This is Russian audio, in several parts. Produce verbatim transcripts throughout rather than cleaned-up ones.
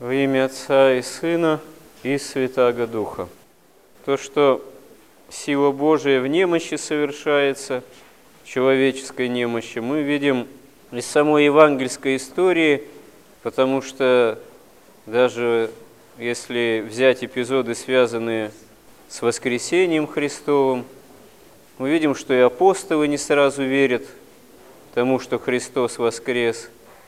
Во имя Отца и Сына и Святаго Духа. То, что сила Божия в немощи совершается, в человеческой немощи, мы видим из самой евангельской истории, потому что даже если взять эпизоды, связанные с воскресением Христовым, мы видим, что и апостолы не сразу верят тому, что Христос воскрес,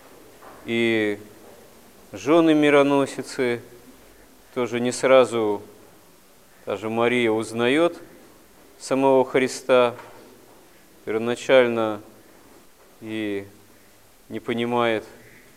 и жены мироносицы тоже не сразу, даже Мария узнает самого Христа, первоначально и не понимает,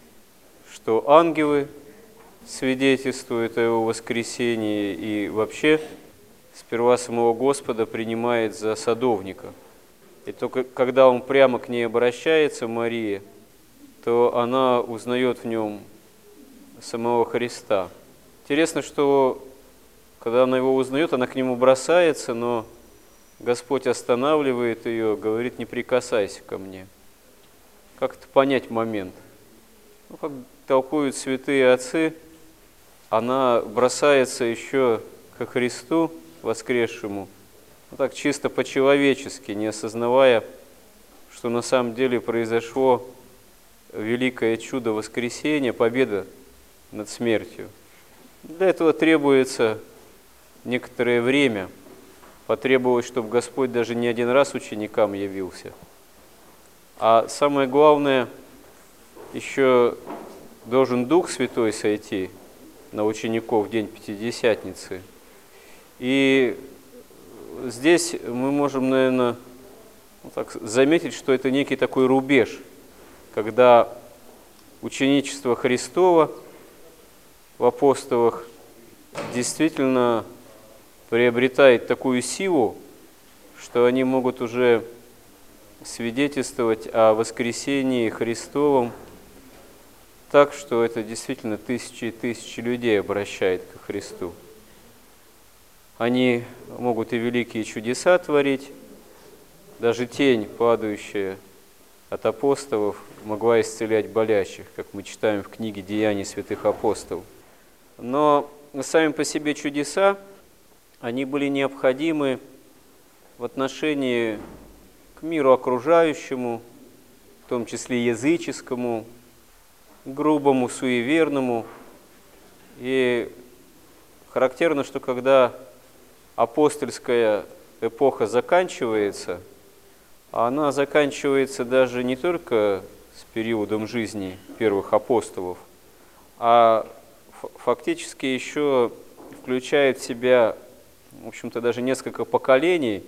что ангелы свидетельствуют о его воскресении, и вообще сперва самого Господа принимает за садовника. И только когда он прямо к ней обращается, Мария, то она узнает в нем самого Христа. Интересно, что когда она его узнает, она к нему бросается, но Господь останавливает ее, говорит: не прикасайся ко мне. Как это понять момент? Ну, как толкуют святые отцы, она бросается еще ко Христу воскресшему, ну, так чисто по-человечески, не осознавая, что на самом деле произошло великое чудо воскресения, победа над смертью. Для этого требуется некоторое время. Потребовалось, чтобы Господь даже не один раз ученикам явился. А самое главное, еще должен Дух Святой сойти на учеников в день Пятидесятницы. И здесь мы можем, наверное, ну, так, заметить, что это некий такой рубеж, когда ученичество Христово в апостолах действительно приобретает такую силу, что они могут уже свидетельствовать о воскресении Христовом так, что это действительно тысячи и тысячи людей обращает ко Христу. Они могут и великие чудеса творить, даже тень, падающая от апостолов, могла исцелять болящих, как мы читаем в книге «Деяний святых апостолов». Но сами по себе чудеса, они были необходимы в отношении к миру окружающему, в том числе языческому, грубому, суеверному. И характерно, что когда апостольская эпоха заканчивается, она заканчивается даже не только с периодом жизни первых апостолов, а фактически еще включает в себя, в общем-то, даже несколько поколений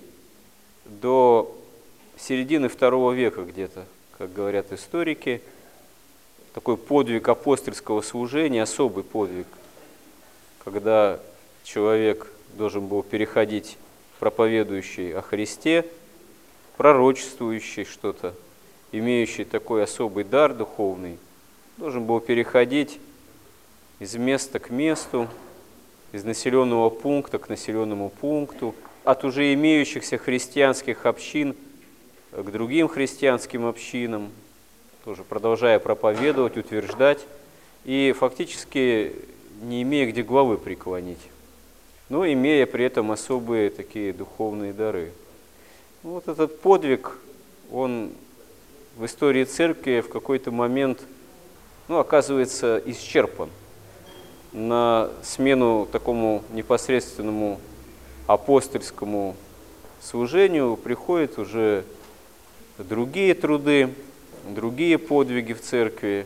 до середины второго века где-то, как говорят историки. Такой подвиг апостольского служения, особый подвиг, когда человек должен был переходить, проповедующий о Христе, пророчествующий что-то, имеющий такой особый дар духовный, должен был переходить из места к месту, из населенного пункта к населенному пункту, от уже имеющихся христианских общин к другим христианским общинам, тоже продолжая проповедовать, утверждать, и фактически не имея где главы преклонить, но имея при этом особые такие духовные дары. Вот этот подвиг, он в истории церкви в какой-то момент, ну, оказывается исчерпан. На смену такому непосредственному апостольскому служению приходят уже другие труды, другие подвиги в церкви.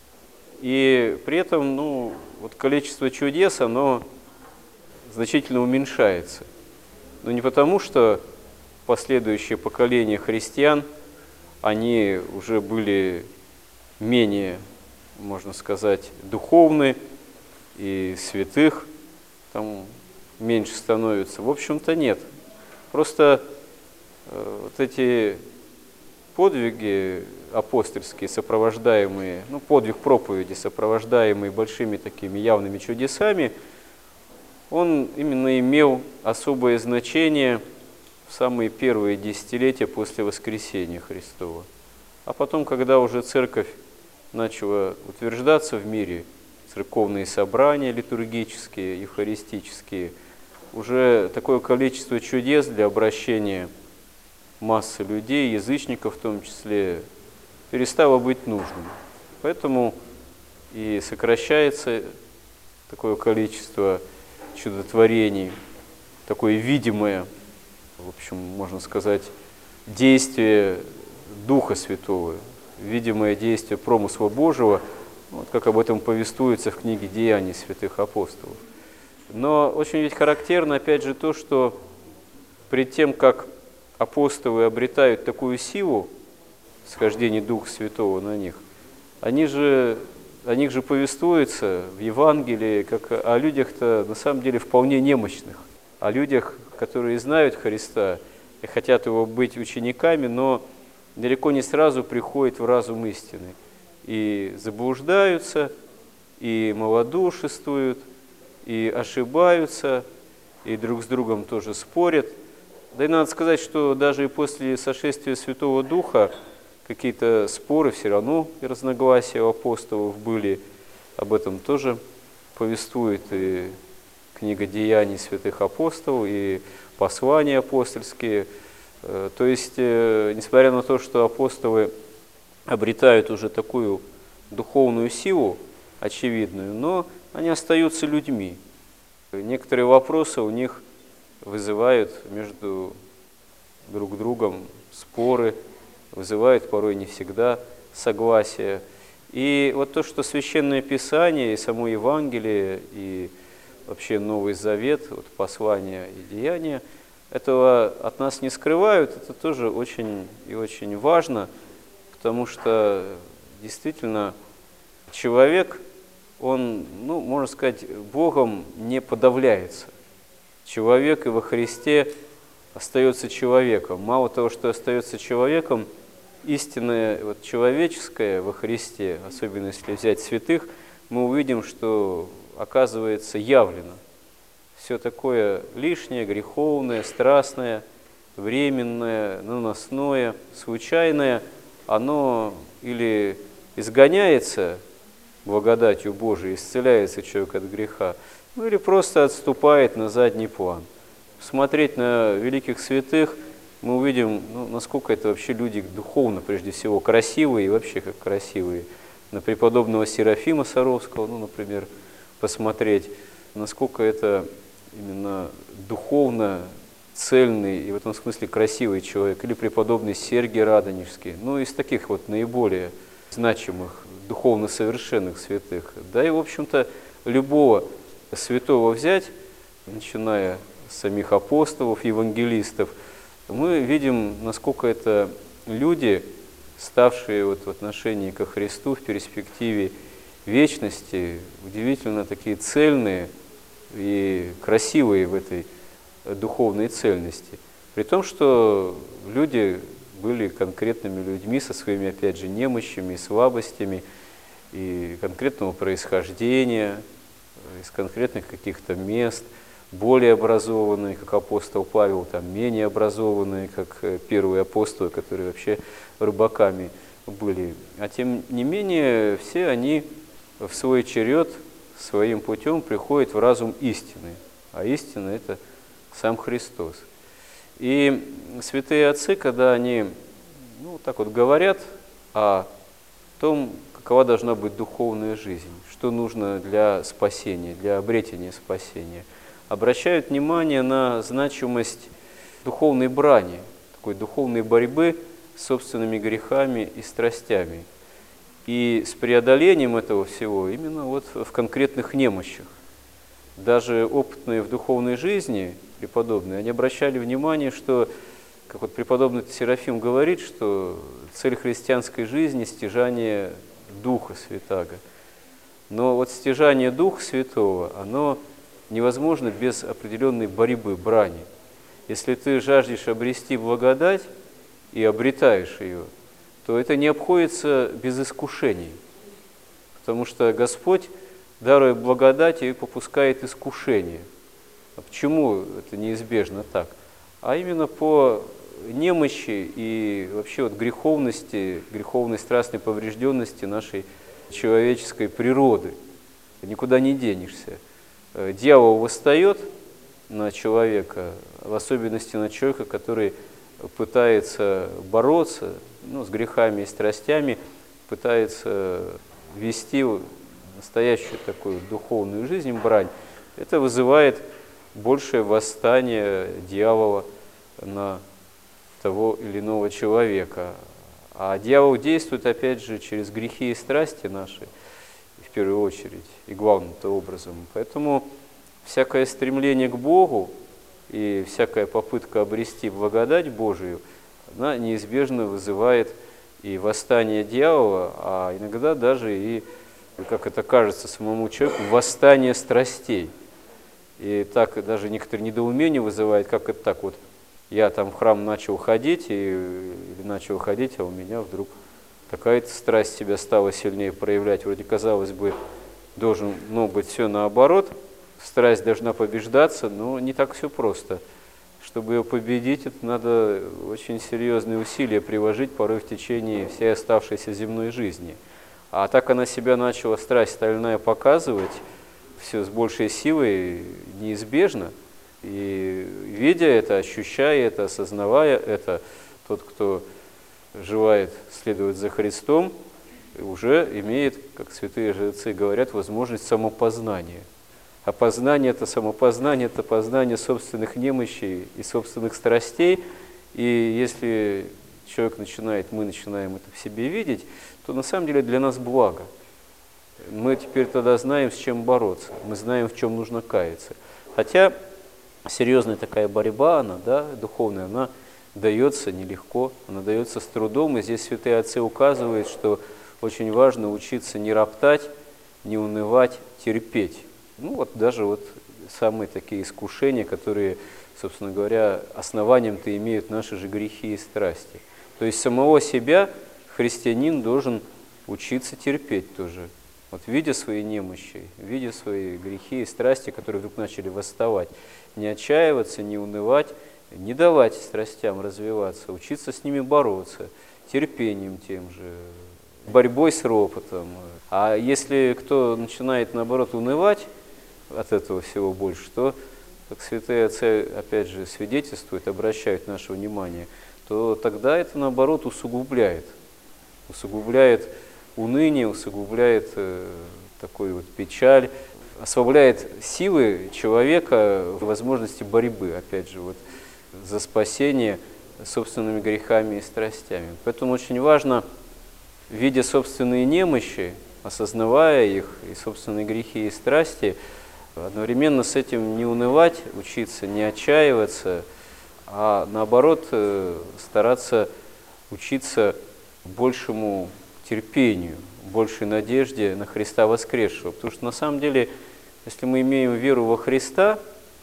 И при этом, ну, вот количество чудес, оно значительно уменьшается. Но не потому, что последующие поколения христиан, они уже были менее, можно сказать, духовны, и святых там меньше становится. В общем-то, нет. Просто э, вот эти подвиги апостольские, сопровождаемые, ну, подвиг проповеди, сопровождаемый большими такими явными чудесами, он именно имел особое значение в самые первые десятилетия после воскресения Христова. А потом, когда уже церковь начала утверждаться в мире, церковные собрания литургические, евхаристические, уже такое количество чудес для обращения массы людей, язычников в том числе, перестало быть нужным. Поэтому и сокращается такое количество чудотворений, такое видимое, в общем, можно сказать, действие Духа Святого, видимое действие промысла Божьего, вот как об этом повествуется в книге «Деяний святых апостолов». Но очень ведь характерно, опять же, то, что перед тем, как апостолы обретают такую силу, схождение Духа Святого на них, они же, о них же повествуется в Евангелии как о людях-то на самом деле вполне немощных, о людях, которые знают Христа и хотят его быть учениками, но далеко не сразу приходят в разум истины. И заблуждаются, и малодушествуют, и ошибаются, и друг с другом тоже спорят. Да и надо сказать, что даже и после сошествия Святого Духа какие-то споры все равно и разногласия у апостолов были. Об этом тоже повествует и книга «Деяний святых апостолов», и послания апостольские. То есть, несмотря на то, что апостолы обретают уже такую духовную силу, очевидную, но они остаются людьми. Некоторые вопросы у них вызывают между друг другом споры, вызывают порой не всегда согласие. И вот то, что Священное Писание, и само Евангелие, и вообще Новый Завет, вот послания и деяния, этого от нас не скрывают, это тоже очень и очень важно, потому что действительно человек, он, ну, можно сказать, Богом не подавляется. Человек и во Христе остается человеком. Мало того, что остается человеком, истинное вот, человеческое во Христе, особенно если взять святых, мы увидим, что оказывается явлено. Все такое лишнее, греховное, страстное, временное, наносное, случайное, оно или изгоняется благодатью Божией, исцеляется человек от греха, ну или просто отступает на задний план. Смотреть на великих святых, мы увидим, ну, насколько это вообще люди духовно, прежде всего, красивые и вообще как красивые. На преподобного Серафима Саровского, ну, например, посмотреть, насколько это именно духовно цельный и в этом смысле красивый человек, или преподобный Сергий Радонежский, ну, из таких вот наиболее значимых, духовно совершенных святых. Да и, в общем-то, любого святого взять, начиная с самих апостолов, евангелистов, мы видим, насколько это люди, ставшие вот в отношении ко Христу в перспективе вечности, удивительно такие цельные и красивые в этой духовной цельности. При том, что люди были конкретными людьми со своими, опять же, немощами и слабостями, и конкретного происхождения, из конкретных каких-то мест, более образованные, как апостол Павел, там, менее образованные, как первые апостолы, которые вообще рыбаками были. А тем не менее, все они в свой черед, своим путем приходят в разум истины. А истина – это сам Христос. И святые отцы, когда они, ну, так вот говорят о том, какова должна быть духовная жизнь, что нужно для спасения, для обретения спасения, обращают внимание на значимость духовной брани, такой духовной борьбы с собственными грехами и страстями. И с преодолением этого всего именно вот в конкретных немощах. Даже опытные в духовной жизни преподобные, они обращали внимание, что, как вот преподобный Серафим говорит, что цель христианской жизни – стяжание Духа Святаго. Но вот стяжание Духа Святого, оно невозможно без определенной борьбы, брани. Если ты жаждешь обрести благодать и обретаешь ее, то это не обходится без искушений, потому что Господь, даруя благодать, и попускает искушение. А почему это неизбежно так? А именно по немощи и вообще вот греховности, греховной страстной поврежденности нашей человеческой природы. никуда не денешься. Дьявол восстает на человека, в особенности на человека, который пытается бороться, ну, с грехами и страстями, пытается вести настоящую такую духовную жизнь, брань. Это вызывает большее восстание дьявола на того или иного человека. А дьявол действует, опять же, через грехи и страсти наши, в первую очередь, и главным-то образом. Поэтому всякое стремление к Богу и всякая попытка обрести благодать Божию, она неизбежно вызывает и восстание дьявола, а иногда даже и, как это кажется самому человеку, восстание страстей. И так даже некоторые недоумения вызывает, как это так вот, я там в храм начал ходить, и, или начал ходить, а у меня вдруг такая-то страсть себя стала сильнее проявлять. Вроде, казалось бы, должно быть все наоборот, страсть должна побеждаться, но не так все просто. Чтобы ее победить, это надо очень серьезные усилия приложить порой в течение всей оставшейся земной жизни. А так она себя начала, страсть стальная, показывать, все с большей силой, неизбежно. И видя это, ощущая это, осознавая это, тот, кто желает следовать за Христом, уже имеет, как святые же отцы говорят, возможность самопознания. А познание – это самопознание, это познание собственных немощей и собственных страстей. И если человек начинает, мы начинаем это в себе видеть, то на самом деле для нас благо. Мы теперь тогда знаем, с чем бороться, мы знаем, в чем нужно каяться. Хотя серьезная такая борьба, она, да, духовная, она дается нелегко, она дается с трудом. И здесь святые отцы указывают, что очень важно учиться не роптать, не унывать, терпеть. Ну вот даже вот самые такие искушения, которые, собственно говоря, основанием-то имеют наши же грехи и страсти. То есть самого себя христианин должен учиться терпеть тоже. Вот видя свои немощи, видя свои грехи и страсти, которые вдруг начали восставать, не отчаиваться, не унывать, не давать страстям развиваться, учиться с ними бороться, терпением тем же, борьбой с ропотом. А если кто начинает, наоборот, унывать от этого всего больше, то, как святые отцы, опять же, свидетельствуют, обращают наше внимание, то тогда это, наоборот, усугубляет. Усугубляет уныние, усугубляет э, такую вот печаль, ослабляет силы человека в возможности борьбы, опять же, вот, за спасение собственными грехами и страстями. Поэтому очень важно, видя собственные немощи, осознавая их, и собственные грехи и страсти, одновременно с этим не унывать, учиться не отчаиваться, а наоборот стараться учиться большему терпению, большей надежде на Христа воскресшего. Потому что на самом деле, если мы имеем веру во Христа,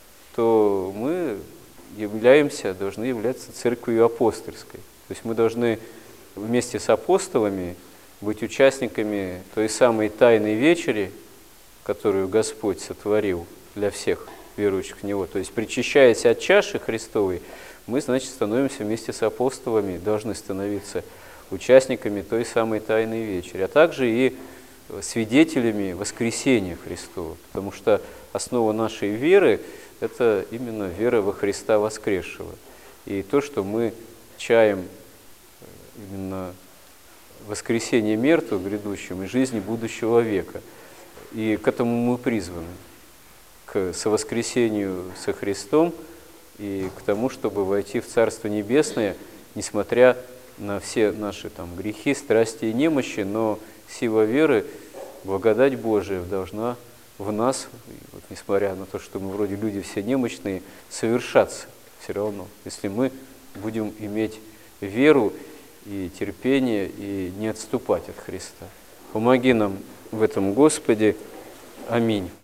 то мы являемся, должны являться церковью апостольской. То есть мы должны вместе с апостолами быть участниками той самой тайной вечери, которую Господь сотворил для всех верующих в Него. То есть, причащаясь от чаши Христовой, мы, значит, становимся вместе с апостолами, должны становиться участниками той самой тайной вечери, а также и свидетелями воскресения Христова, потому что основа нашей веры – это именно вера во Христа воскресшего. И то, что мы чаем именно воскресение мертвых грядущим и жизни будущего века. И к этому мы призваны, к совоскресению со Христом и к тому, чтобы войти в Царство Небесное, несмотря на все наши там грехи, страсти и немощи, но сила веры, благодать Божия должна в нас, вот, несмотря на то, что мы вроде люди все немощные, совершаться все равно, если мы будем иметь веру и терпение, и не отступать от Христа. Помоги нам в этом, Господи. Аминь.